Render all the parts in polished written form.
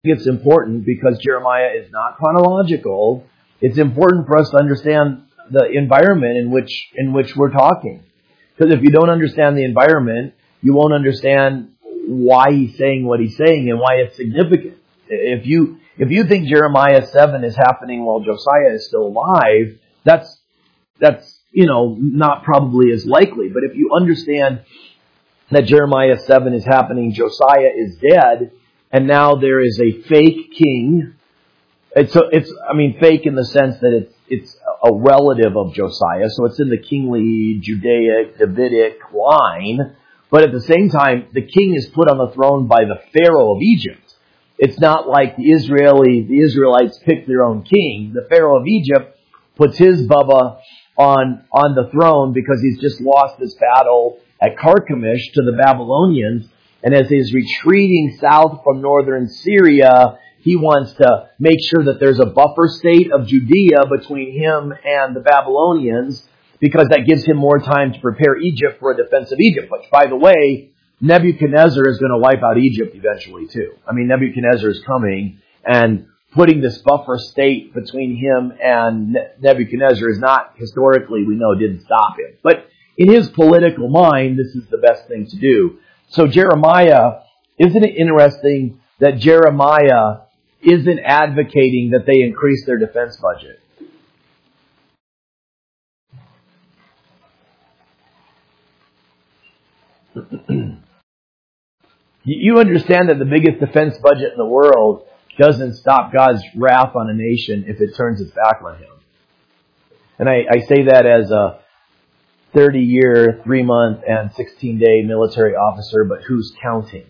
it's important because Jeremiah is not chronological. It's important for us to understand the environment in which we're talking. Because if you don't understand the environment, you won't understand why he's saying what he's saying and why it's significant. If you think Jeremiah 7 is happening while Josiah is still alive, that's not probably as likely. But if you understand that Jeremiah 7 is happening, Josiah is dead, and now there is a fake king. It's fake in the sense that it's a relative of Josiah, so it's in the kingly Judaic, Davidic line. But at the same time, the king is put on the throne by the Pharaoh of Egypt. It's not like the Israelites pick their own king. The Pharaoh of Egypt puts his Bubba on the throne because he's just lost this battle at Carchemish to the Babylonians. And as he's retreating south from northern Syria, he wants to make sure that there's a buffer state of Judea between him and the Babylonians, because that gives him more time to prepare Egypt for a defense of Egypt. But by the way, Nebuchadnezzar is going to wipe out Egypt eventually too. Nebuchadnezzar is coming, and putting this buffer state between him and Nebuchadnezzar is not, historically we know, didn't stop him. But in his political mind, this is the best thing to do. So Jeremiah, isn't it interesting that Jeremiah isn't advocating that they increase their defense budget? You understand that the biggest defense budget in the world doesn't stop God's wrath on a nation if it turns its back on him. And I say that as a 30-year, 3-month, and 16-day military officer, but who's counting?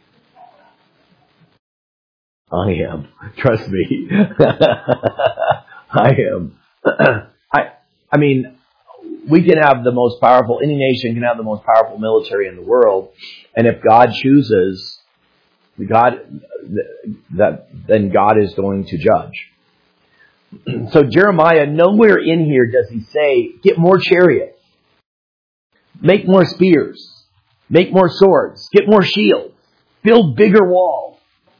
I am. Trust me. I am. We can have the most powerful, any nation can have the most powerful military in the world, and if God chooses, then God is going to judge. So Jeremiah, nowhere in here does he say, get more chariots, make more spears, make more swords, get more shields, build bigger walls.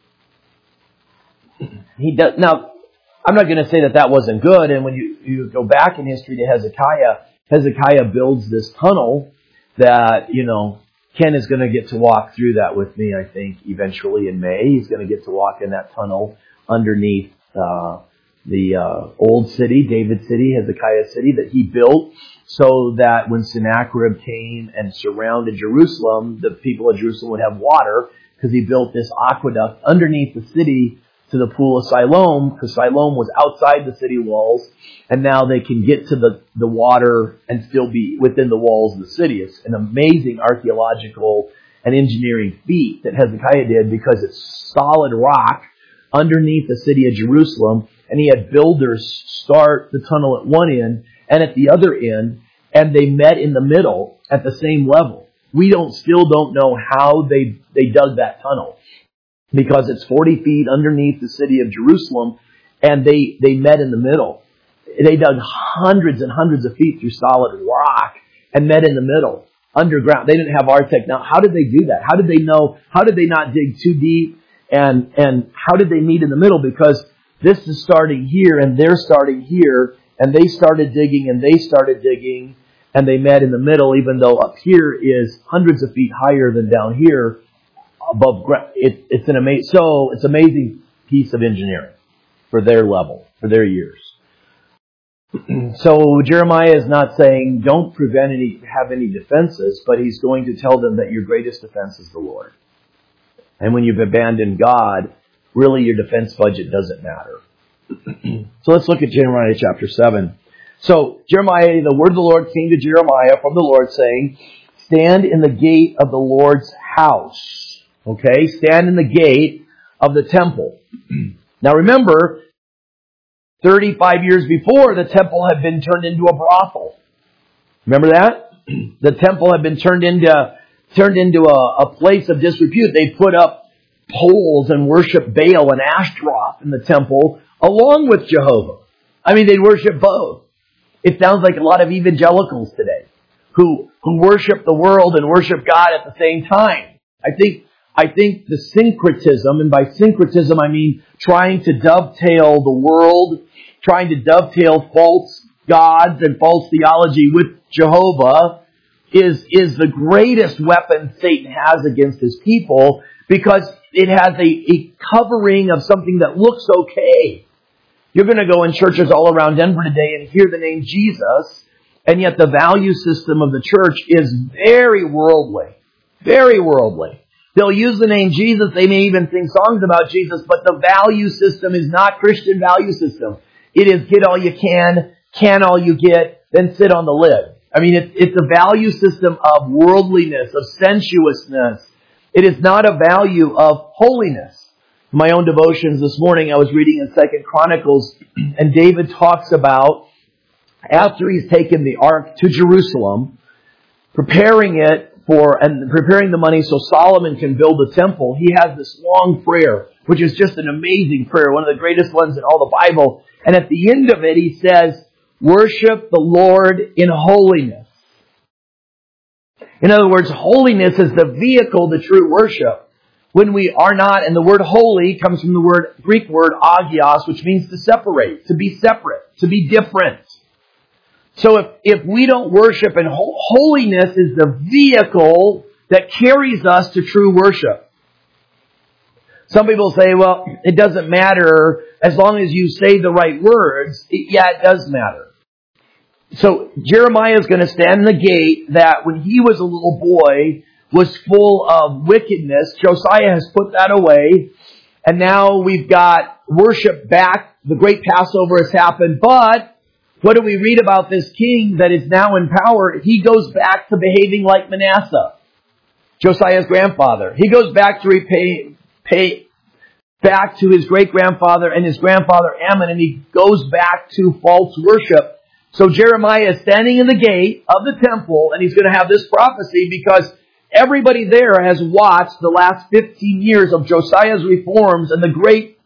He does. Now, I'm not going to say that wasn't good, and when you go back in history to Hezekiah builds this tunnel that, Ken is going to get to walk through that with me, I think, eventually in May. He's going to get to walk in that tunnel underneath the old city, David City, Hezekiah City, that he built so that when Sennacherib came and surrounded Jerusalem, the people of Jerusalem would have water, because he built this aqueduct underneath the city to the pool of Siloam, because Siloam was outside the city walls, and now they can get to the water and still be within the walls of the city. It's an amazing archaeological and engineering feat that Hezekiah did, because it's solid rock underneath the city of Jerusalem, and he had builders start the tunnel at one end and at the other end, and they met in the middle at the same level. We still don't know how they dug that tunnel, because it's 40 feet underneath the city of Jerusalem, and they met in the middle. They dug hundreds and hundreds of feet through solid rock and met in the middle, underground. They didn't have our technology. How did they do that? How did they know? How did they not dig too deep? And how did they meet in the middle? Because this is starting here, and they're starting here, and they started digging, and they started digging, and they met in the middle, even though up here is hundreds of feet higher than down here above ground. It's an amazing piece of engineering for their level, for their years. So Jeremiah is not saying don't have any defenses, but he's going to tell them that your greatest defense is the Lord. And when you've abandoned God, really your defense budget doesn't matter. So let's look at Jeremiah chapter 7. So Jeremiah, the word of the Lord came to Jeremiah from the Lord, saying, stand in the gate of the Lord's house. Okay, stand in the gate of the temple. Now remember, 35 years before, the temple had been turned into a brothel. Remember that? The temple had been turned into a place of disrepute. They put up poles and worship Baal and Ashtaroth in the temple along with Jehovah. They'd worship both. It sounds like a lot of evangelicals today who worship the world and worship God at the same time. I think I think the syncretism, and by syncretism I mean trying to dovetail the world, trying to dovetail false gods and false theology with Jehovah, is the greatest weapon Satan has against his people, because it has a covering of something that looks okay. You're going to go in churches all around Denver today and hear the name Jesus, and yet the value system of the church is very worldly. Very worldly. They'll use the name Jesus. They may even sing songs about Jesus, but the value system is not Christian value system. It is get all you can all you get, then sit on the lid. I mean, it's a value system of worldliness, of sensuousness. It is not a value of holiness. In my own devotions this morning, I was reading in 2 Chronicles, and David talks about, after he's taken the ark to Jerusalem, preparing the money so Solomon can build the temple, he has this long prayer, which is just an amazing prayer, one of the greatest ones in all the Bible. And at the end of it, he says, worship the Lord in holiness. In other words, holiness is the vehicle to true worship. When we are not, and the word holy comes from the Greek word agios, which means to separate, to be separate, to be different. So if we don't worship, and holiness is the vehicle that carries us to true worship. Some people say, well, it doesn't matter as long as you say the right words. Yeah, it does matter. So Jeremiah is going to stand in the gate that when he was a little boy was full of wickedness. Josiah has put that away. And now we've got worship back. The great Passover has happened. But what do we read about this king that is now in power? He goes back to behaving like Manasseh, Josiah's grandfather. He goes back to pay back to his great-grandfather and his grandfather Ammon, and he goes back to false worship. So Jeremiah is standing in the gate of the temple, and he's going to have this prophecy because everybody there has watched the last 15 years of Josiah's reforms and the great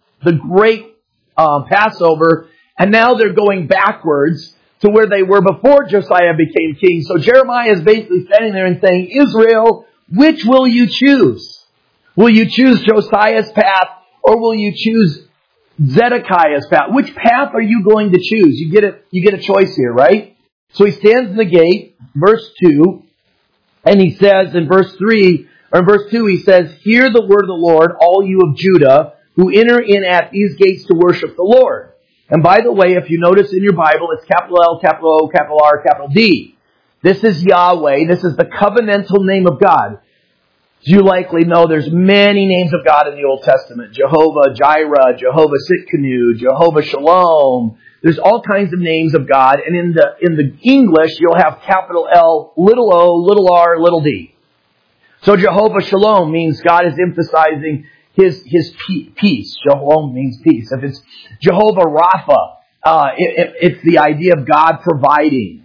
Passover, and now they're going backwards to where they were before Josiah became king. So Jeremiah is basically standing there and saying, Israel, which will you choose? Will you choose Josiah's path, or will you choose Zedekiah's path? Which path are you going to choose? You get a choice here, right? So he stands in the gate, verse 2, and he says in verse 2, he says, hear the word of the Lord, all you of Judah, who enter in at these gates to worship the Lord. And by the way, if you notice in your Bible, it's capital L, capital O, capital R, capital D. This is Yahweh. This is the covenantal name of God. As you likely know, there's many names of God in the Old Testament. Jehovah Jireh, Jehovah Sitkanu, Jehovah Shalom. There's all kinds of names of God. And in the English, you'll have capital L, little o, little r, little d. So Jehovah Shalom means God is emphasizing His peace. Shalom means peace. If it's Jehovah Rapha, it's the idea of God providing.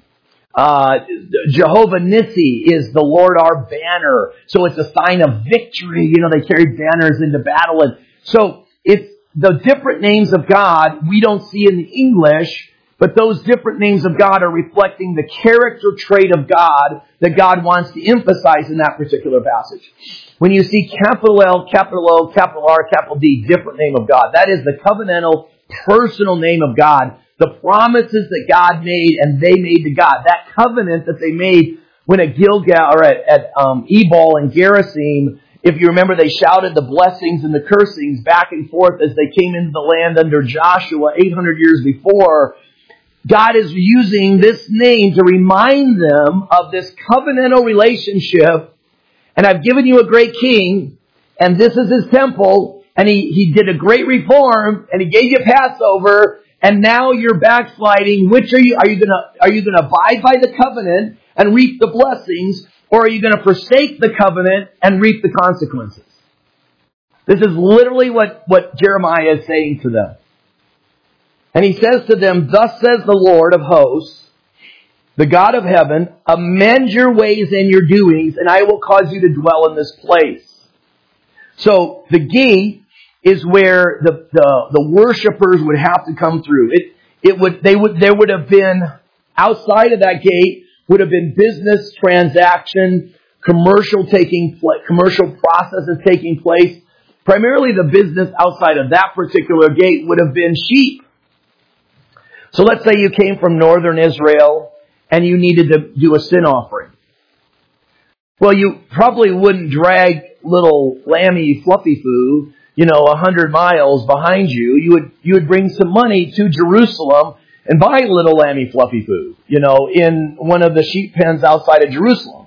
Jehovah Nissi is the Lord our banner. So it's a sign of victory. You know, they carried banners into battle. And so it's the different names of God we don't see in the English, but those different names of God are reflecting the character trait of God that God wants to emphasize in that particular passage. When you see capital L, capital O, capital R, capital D, different name of God, that is the covenantal, personal name of God. The promises that God made and they made to God. That covenant that they made when at Gilgal or at Ebal and Gerizim, if you remember, they shouted the blessings and the cursings back and forth as they came into the land under Joshua 800 years before. God is using this name to remind them of this covenantal relationship. And I've given you a great king, and this is his temple, and he did a great reform, and he gave you Passover, and now you're backsliding. Which are you going to abide by the covenant and reap the blessings, or are you going to forsake the covenant and reap the consequences? This is literally what Jeremiah is saying to them. And he says to them, thus says the Lord of hosts, the God of heaven, amend your ways and your doings, and I will cause you to dwell in this place. So the gate is where the worshipers would have to come through. There would have been, outside of that gate, would have been business, transaction, commercial processes taking place. Primarily the business outside of that particular gate would have been sheep. So let's say you came from northern Israel and you needed to do a sin offering. Well, you probably wouldn't drag little lammy fluffy foo, 100 miles behind you. You would bring some money to Jerusalem and buy little lammy fluffy foo, in one of the sheep pens outside of Jerusalem.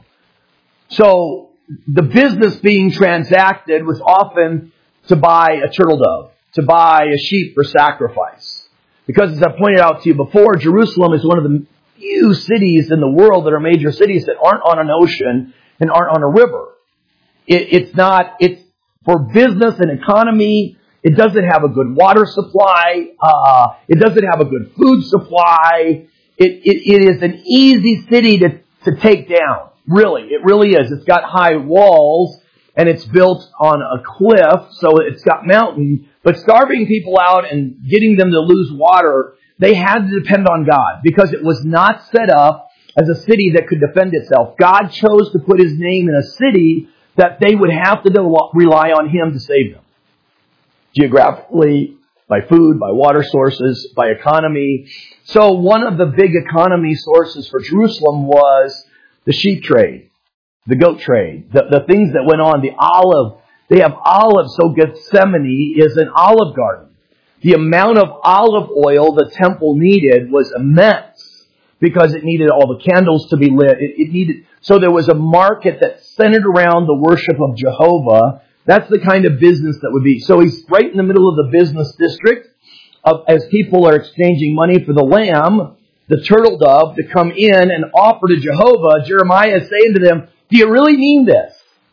So the business being transacted was often to buy a turtle dove, to buy a sheep for sacrifice. Because as I pointed out to you before, Jerusalem is one of the few cities in the world that are major cities that aren't on an ocean and aren't on a river. It's for business and economy. It doesn't have a good water supply. It doesn't have a good food supply. It is an easy city to take down. Really, it really is. It's got high walls and it's built on a cliff, so it's got mountain. But starving people out and getting them to lose water, they had to depend on God because it was not set up as a city that could defend itself. God chose to put His name in a city that they would have to rely on Him to save them. Geographically, by food, by water sources, by economy. So one of the big economy sources for Jerusalem was the sheep trade, the goat trade, the things that went on, the olive. They have olives, so Gethsemane is an olive garden. The amount of olive oil the temple needed was immense because it needed all the candles to be lit. So there was a market that centered around the worship of Jehovah. That's the kind of business that would be. So he's right in the middle of the business district as people are exchanging money for the lamb, the turtle dove, to come in and offer to Jehovah. Jeremiah is saying to them, do you really mean this?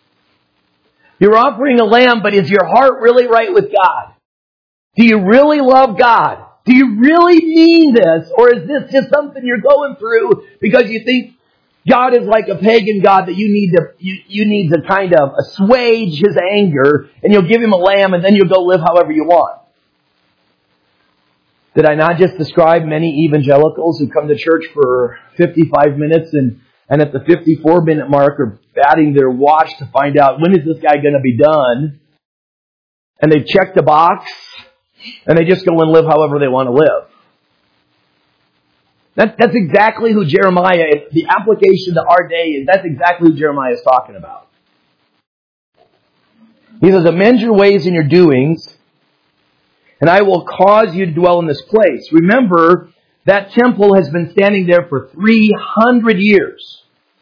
You're offering a lamb, but is your heart really right with God? Do you really love God? Do you really mean this? Or is this just something you're going through because you think God is like a pagan God that you need to kind of assuage His anger, and you'll give Him a lamb and then you'll go live however you want? Did I not just describe many evangelicals who come to church for 55 minutes and at the 54-minute mark are batting their watch to find out when is this guy going to be done? And they check the box and they just go and live however they want to live. That's exactly who Jeremiah, the application to our day is, that's exactly who Jeremiah is talking about. He says, amend your ways and your doings, and I will cause you to dwell in this place. Remember, that temple has been standing there for 300 years.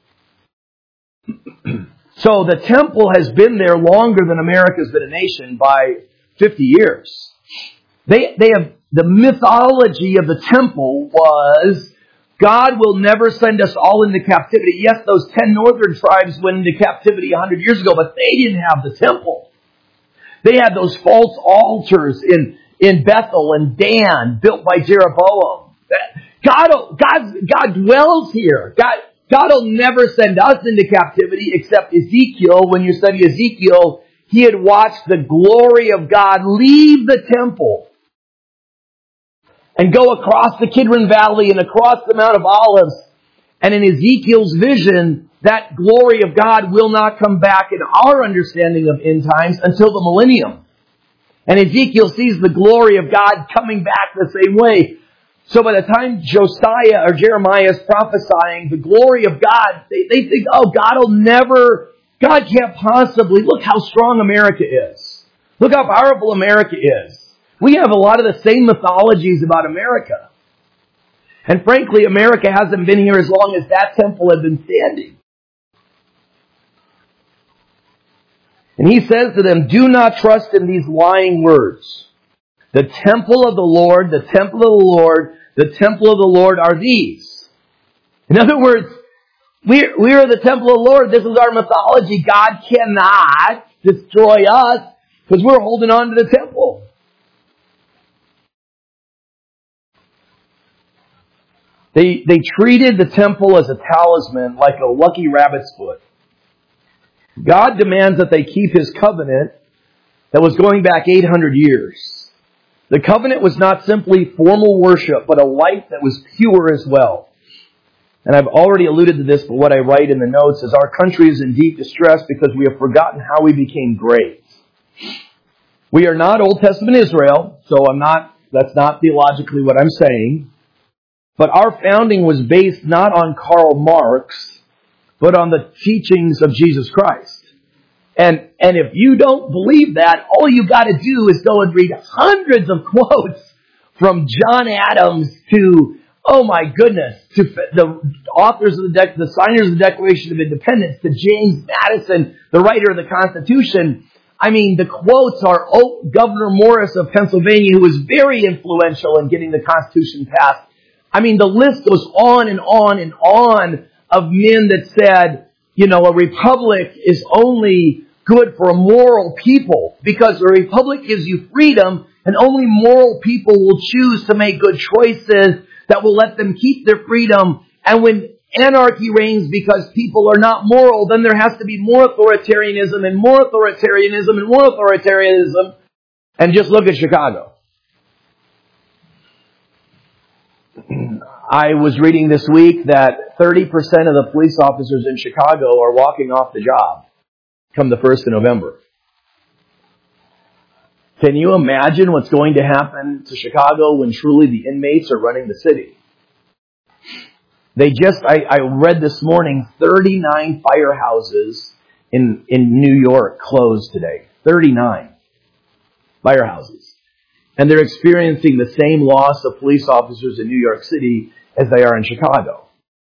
So the temple has been there longer than America's been a nation by 50 years. They have, the mythology of the temple was, God will never send us all into captivity. Yes, those 10 northern tribes went into captivity 100 years ago, but they didn't have the temple. They had those false altars in Bethel and Dan, built by Jeroboam. God dwells here. God will never send us into captivity, except Ezekiel. When you study Ezekiel, he had watched the glory of God leave the temple and go across the Kidron Valley and across the Mount of Olives. And in Ezekiel's vision, that glory of God will not come back in our understanding of end times until the millennium. And Ezekiel sees the glory of God coming back the same way. So by the time Josiah or Jeremiah is prophesying the glory of God, they think, God can't possibly, look how strong America is. Look how powerful America is. We have a lot of the same mythologies about America. And frankly, America hasn't been here as long as that temple had been standing. And he says to them, do not trust in these lying words. The temple of the Lord, the temple of the Lord, the temple of the Lord are these. In other words, we are the temple of the Lord. This is our mythology. God cannot destroy us because we're holding on to the temple. They treated the temple as a talisman, like a lucky rabbit's foot. God demands that they keep His covenant that was going back 800 years. The covenant was not simply formal worship, but a life that was pure as well. And I've already alluded to this, but what I write in the notes is our country is in deep distress because we have forgotten how we became great. We are not Old Testament Israel, so that's not theologically what I'm saying. But our founding was based not on Karl Marx, but on the teachings of Jesus Christ. And if you don't believe that, all you got to do is go and read hundreds of quotes from John Adams to, oh my goodness, to the authors of the signers of the Declaration of Independence, to James Madison, the writer of the Constitution. I mean, the quotes are Governor Morris of Pennsylvania, who was very influential in getting the Constitution passed. I mean, the list goes on and on and on of men that said, a republic is only good for a moral people because a republic gives you freedom and only moral people will choose to make good choices that will let them keep their freedom. And when anarchy reigns because people are not moral, then there has to be more authoritarianism and more authoritarianism and more authoritarianism. And just look at Chicago. I was reading this week that 30% of the police officers in Chicago are walking off the job come the 1st of November. Can you imagine what's going to happen to Chicago when truly the inmates are running the city? I read this morning, 39 firehouses in New York closed today. 39 firehouses. And they're experiencing the same loss of police officers in New York City as they are in Chicago.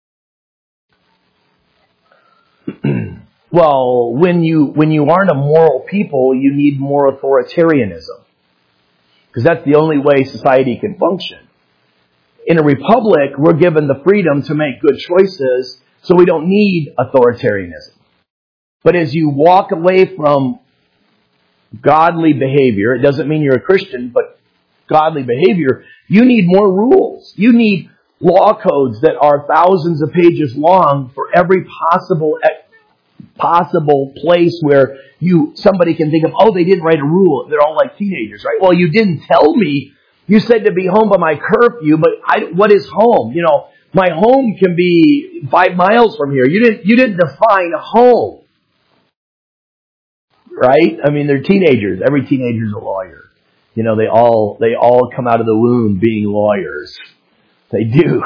Well, when you aren't a moral people, you need more authoritarianism. Because that's the only way society can function. In a republic, we're given the freedom to make good choices, so we don't need authoritarianism. But as you walk away from godly behavior, it doesn't mean you're a Christian, but godly behavior, you need more rules. You need law codes that are thousands of pages long for every possible place where somebody can think of, oh, they didn't write a rule. They're all like teenagers, right? Well, you didn't tell me. You said to be home by my curfew, but what is home? My home can be 5 miles from here. You didn't define home. Right? I mean, they're teenagers. Every teenager's a lawyer. They all come out of the womb being lawyers. They do.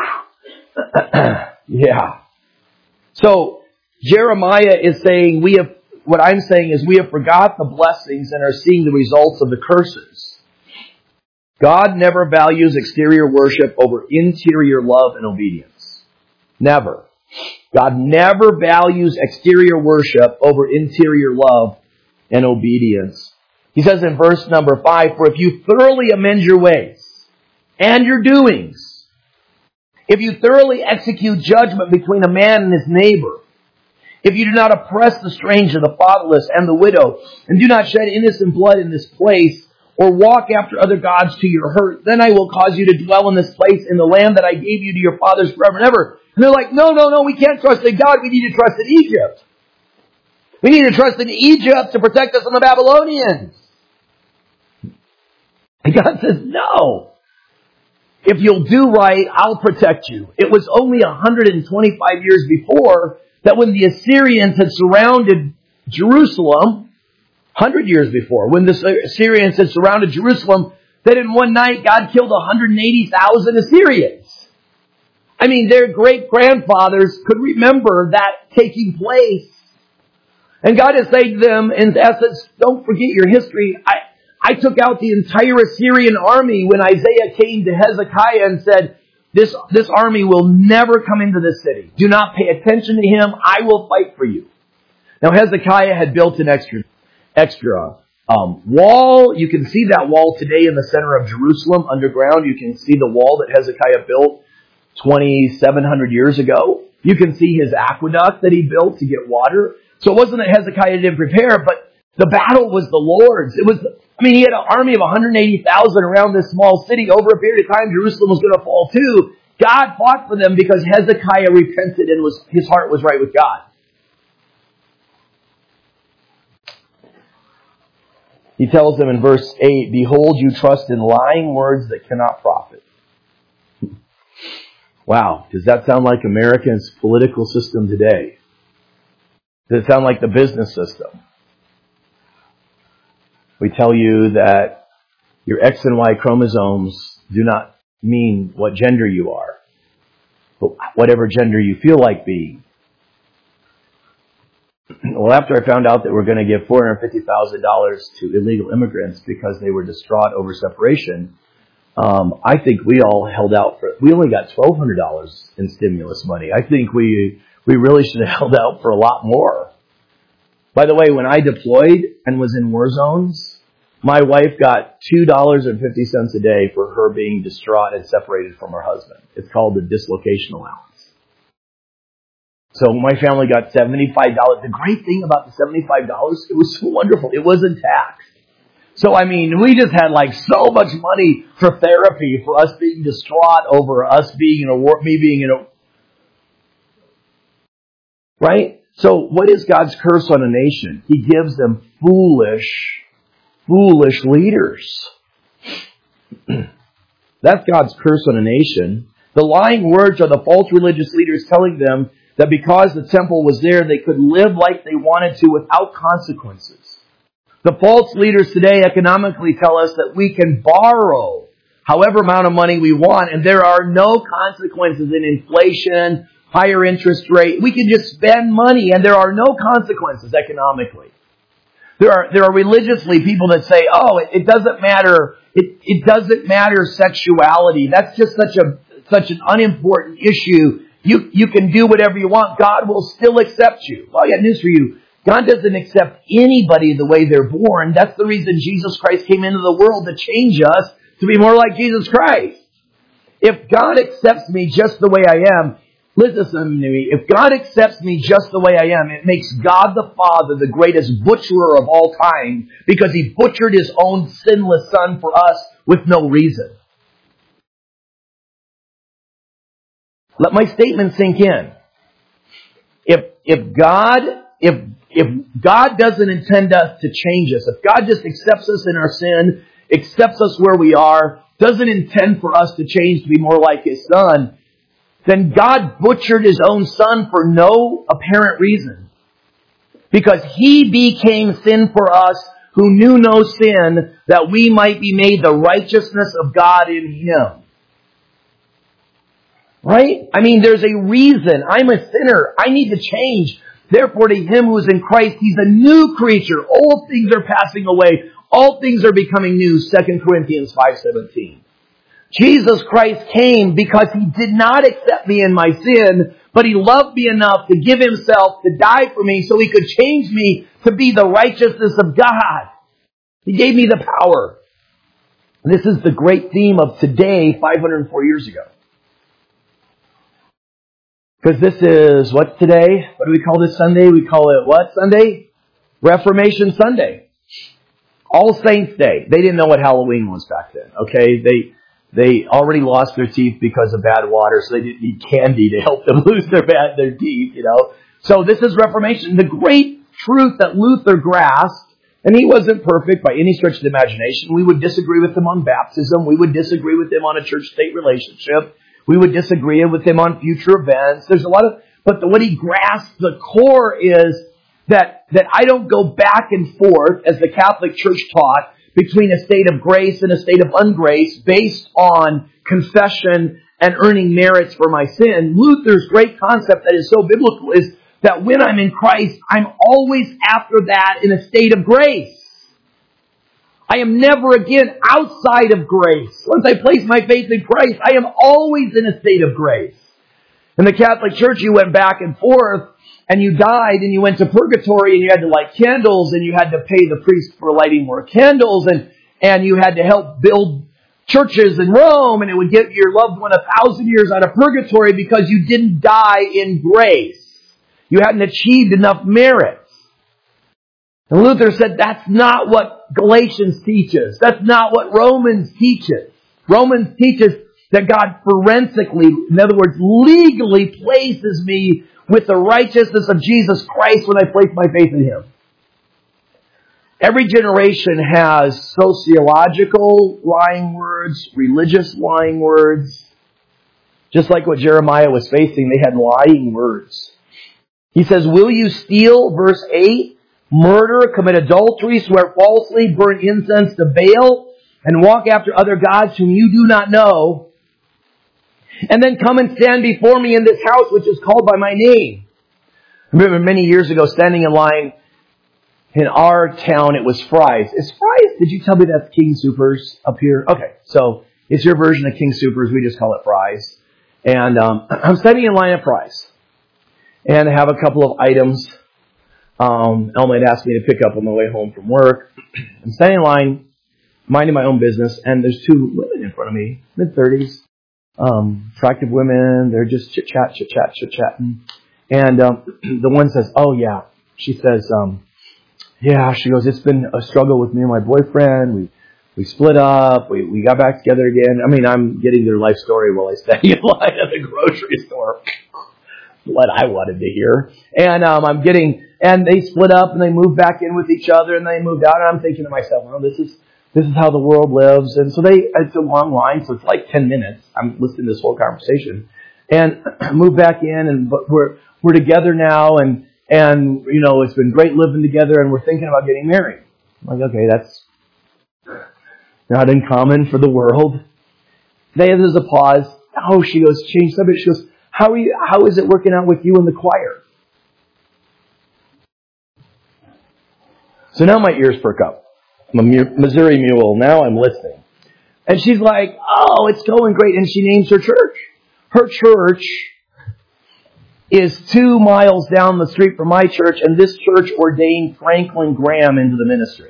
Yeah. So, Jeremiah is saying we have forgot the blessings and are seeing the results of the curses. God never values exterior worship over interior love and obedience. Never. God never values exterior worship over interior love and obedience. He says in verse number 5, for if you thoroughly amend your ways and your doings, if you thoroughly execute judgment between a man and his neighbor, if you do not oppress the stranger, the fatherless, and the widow, and do not shed innocent blood in this place, or walk after other gods to your hurt, then I will cause you to dwell in this place in the land that I gave you to your fathers forever and ever. And they're like, no, we can't trust in God. We need to trust in Egypt. We need to trust in Egypt to protect us from the Babylonians. And God says, no. If you'll do right, I'll protect you. It was only 125 years before that when the Assyrians had surrounded Jerusalem, 100 years before, when the Assyrians had surrounded Jerusalem, that in one night God killed 180,000 Assyrians. I mean, their great-grandfathers could remember that taking place. And God is saying to them, in essence, don't forget your history. I took out the entire Assyrian army when Isaiah came to Hezekiah and said, this army will never come into this city. Do not pay attention to him. I will fight for you. Now, Hezekiah had built an extra wall. You can see that wall today in the center of Jerusalem underground. You can see the wall that Hezekiah built 2,700 years ago. You can see his aqueduct that he built to get water. So it wasn't that Hezekiah didn't prepare, but the battle was the Lord's. He had an army of 180,000 around this small city. Over a period of time, Jerusalem was going to fall too. God fought for them because Hezekiah repented and his heart was right with God. He tells them in verse 8, behold, you trust in lying words that cannot profit. Wow, does that sound like America's political system today? Does it sound like the business system? We tell you that your X and Y chromosomes do not mean what gender you are, but whatever gender you feel like being. Well, after I found out that we're going to give $450,000 to illegal immigrants because they were distraught over separation, I think we all held out for. We only got $1,200 in stimulus money. I think we really should have held out for a lot more. By the way, when I deployed and was in war zones, my wife got $2.50 a day for her being distraught and separated from her husband. It's called the dislocation allowance. So my family got $75. The great thing about the $75, it was so wonderful. It wasn't taxed. So, I mean, we just had like so much money for therapy for us being distraught over us being in a war, me being in a... Right? So what is God's curse on a nation? He gives them foolish leaders. That's God's curse on a nation. The lying words are the false religious leaders telling them that because the temple was there, they could live like they wanted to without consequences. The false leaders today economically tell us that we can borrow however amount of money we want, and there are no consequences in inflation, higher interest rate. We can just spend money, and there are no consequences economically. There are religiously people that say, "Oh, it doesn't matter. It doesn't matter sexuality. That's just such an unimportant issue. You can do whatever you want. God will still accept you." Well, I got news for you. God doesn't accept anybody the way they're born. That's the reason Jesus Christ came into the world, to change us to be more like Jesus Christ. If God accepts me just the way I am, listen to me, if God accepts me just the way I am, it makes God the Father the greatest butcherer of all time, because He butchered His own sinless Son for us with no reason. Let my statement sink in. If God doesn't intend us to change us, if God just accepts us in our sin, accepts us where we are, doesn't intend for us to change to be more like His Son, then God butchered His own Son for no apparent reason. Because He became sin for us who knew no sin, that we might be made the righteousness of God in Him. Right? I mean, there's a reason. I'm a sinner. I need to change. Therefore, to him who is in Christ, he's a new creature. All things are passing away. All things are becoming new. 2 Corinthians 5:17. Jesus Christ came because He did not accept me in my sin, but He loved me enough to give Himself to die for me so He could change me to be the righteousness of God. He gave me the power. And this is the great theme of today, 504 years ago. Because this is, what today? What do we call this Sunday? We call it what Sunday? Reformation Sunday. All Saints Day. They didn't know what Halloween was back then, okay? They already lost their teeth because of bad water, so they didn't need candy to help them lose their teeth, you know. So this is Reformation. The great truth that Luther grasped, and he wasn't perfect by any stretch of the imagination. We would disagree with him on baptism. We would disagree with him on a church-state relationship. We would disagree with him on future events. There's a lot of, but what he grasped, the core is that I don't go back and forth, as the Catholic Church taught, between a state of grace and a state of ungrace based on confession and earning merits for my sin. Luther's great concept that is so biblical is that when I'm in Christ, I'm always after that in a state of grace. I am never again outside of grace. Once I place my faith in Christ, I am always in a state of grace. In the Catholic Church, you went back and forth, and you died, and you went to purgatory, and you had to light candles, and you had to pay the priest for lighting more candles, and you had to help build churches in Rome, and it would get your loved one 1,000 years out of purgatory because you didn't die in grace. You hadn't achieved enough merits. And Luther said that's not what Galatians teaches. That's not what Romans teaches. Romans teaches that God forensically, in other words, legally places me with the righteousness of Jesus Christ when I place my faith in Him. Every generation has sociological lying words, religious lying words, Just like what Jeremiah was facing, they had lying words. He says, will you steal, verse 8, murder, commit adultery, swear falsely, burn incense to Baal, and walk after other gods whom you do not know, and then come and stand before me in this house which is called by my name? I remember many years ago standing in line in our town, it was Fry's. Is Fry's, did you tell me that's King Soopers up here? Okay, so it's your version of King Soopers. We just call it Fry's. And I'm standing in line at Fry's. And I have a couple of items Elma had asked me to pick up on the way home from work. I'm standing in line, minding my own business, and there's two women in front of me, mid-30s. Attractive women. They're just chit-chatting. And the one says, oh, yeah. She says, she goes, it's been a struggle with me and my boyfriend. We split up. We got back together again. I mean, I'm getting their life story while I stand in line at the grocery store. What I wanted to hear. And and they split up and they moved back in with each other and they moved out. And I'm thinking to myself, well, this is how the world lives. And so it's a long line, so it's like 10 minutes. I'm listening to this whole conversation. And moved back in, and but we're together now, and it's been great living together, and we're thinking about getting married. I'm like, okay, that's not uncommon for the world. There's a pause. Oh, she goes, change subject. She goes, how is it working out with you in the choir? So now my ears perk up. I'm a Missouri mule. Now I'm listening. And she's like, oh, it's going great. And she names her church. Her church is 2 miles down the street from my church, and this church ordained Franklin Graham into the ministry.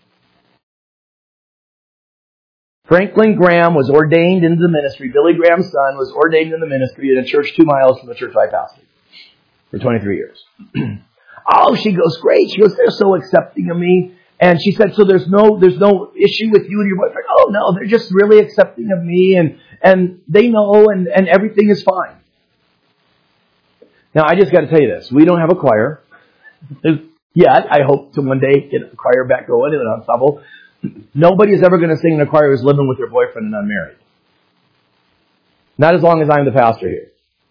Franklin Graham was ordained into the ministry. Billy Graham's son was ordained in the ministry in a church 2 miles from the church I pastored for 23 years. Oh, she goes, great. She goes, they're so accepting of me. And she said, so there's no issue with you and your boyfriend? Oh, no, they're just really accepting of me, and they know, and everything is fine. Now, I just got to tell you this. We don't have a choir yet. I hope to one day get a choir back going in an ensemble. Nobody is ever going to sing in a choir who's living with their boyfriend and unmarried. Not as long as I'm the pastor here.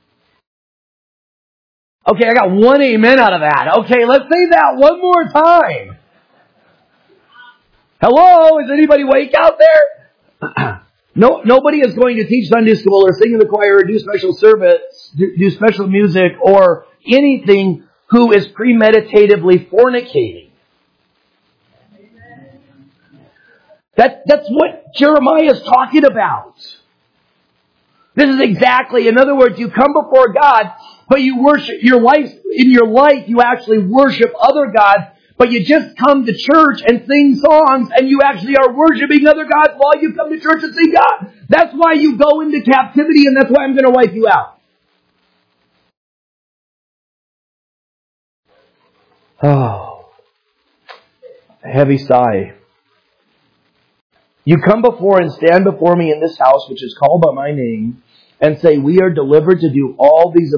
Okay, I got one amen out of that. Okay, let's say that one more time. Hello, is anybody awake out there? No, nobody is going to teach Sunday school or sing in the choir or do special service, do special music or anything who is premeditatively fornicating. That's what Jeremiah is talking about. This is exactly, in other words, you come before God, but you worship in your life, you actually worship other gods, but you just come to church and sing songs, and you actually are worshiping other gods while you come to church and sing God. That's why you go into captivity, and that's why I'm going to wipe you out. Oh, a heavy sigh. You come before and stand before me in this house, which is called by my name, and say, we are delivered to do all these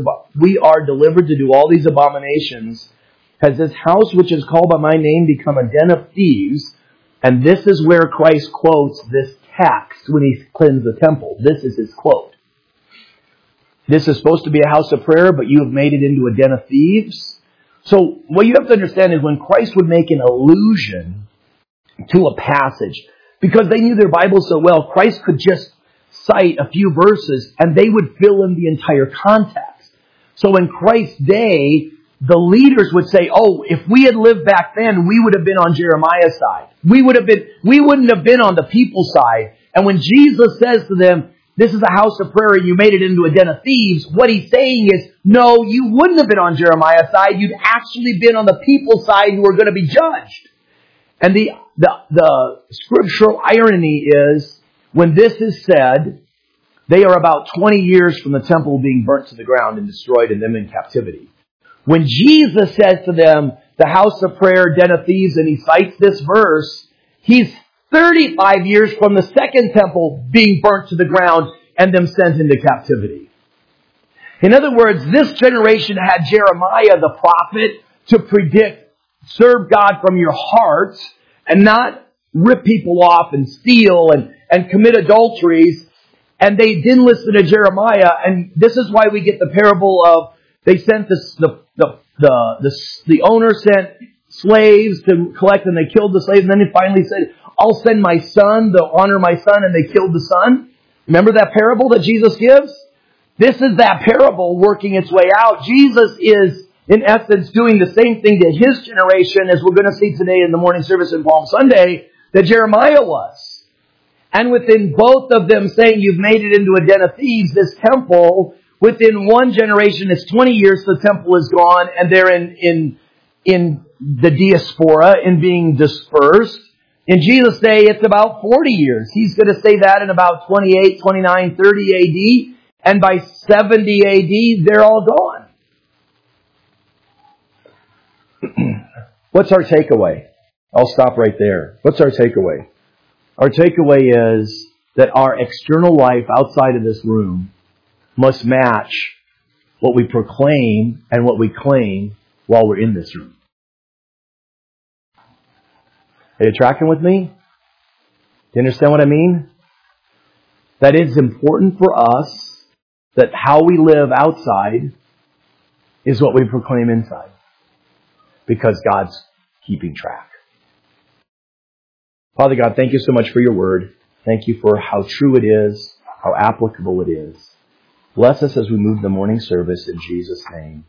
abominations. Has this house, which is called by my name, become a den of thieves? And this is where Christ quotes this text when he cleansed the temple. This is his quote. This is supposed to be a house of prayer, but you have made it into a den of thieves. So what you have to understand is when Christ would make an allusion to a passage, because they knew their Bible so well, Christ could just cite a few verses and they would fill in the entire context. So in Christ's day, the leaders would say, oh, if we had lived back then, we would have been on Jeremiah's side. We wouldn't have been on the people's side. And when Jesus says to them, this is a house of prayer and you made it into a den of thieves, what he's saying is, no, you wouldn't have been on Jeremiah's side. You'd actually been on the people's side who were going to be judged. And the scriptural irony is, when this is said, they are about 20 years from the temple being burnt to the ground and destroyed and them in captivity. When Jesus says to them, the house of prayer, den of thieves, and he cites this verse, he's 35 years from the second temple being burnt to the ground and them sent into captivity. In other words, this generation had Jeremiah the prophet to predict, serve God from your heart and not rip people off and steal and commit adulteries. And they didn't listen to Jeremiah. And this is why we get the parable of they sent the owner sent slaves to collect, and they killed the slaves. And then he finally said, I'll send my son to honor my son, and they killed the son. Remember that parable that Jesus gives? This is that parable working its way out. Jesus is, in essence, doing the same thing to his generation, as we're going to see today in the morning service in Palm Sunday, that Jeremiah was. And within both of them saying, you've made it into a den of thieves, this temple, within one generation, it's 20 years the temple is gone, and they're in the diaspora, in being dispersed. In Jesus' day, it's about 40 years. He's going to say that in about 28, 29, 30 AD. And by 70 AD, they're all gone. What's our takeaway? I'll stop right there. What's our takeaway? Our takeaway is that our external life outside of this room must match what we proclaim and what we claim while we're in this room. Are you tracking with me? Do you understand what I mean? That it's important for us that how we live outside is what we proclaim inside. Because God's keeping track. Father God, thank you so much for your word. Thank you for how true it is, how applicable it is. Bless us as we move the morning service in Jesus' name.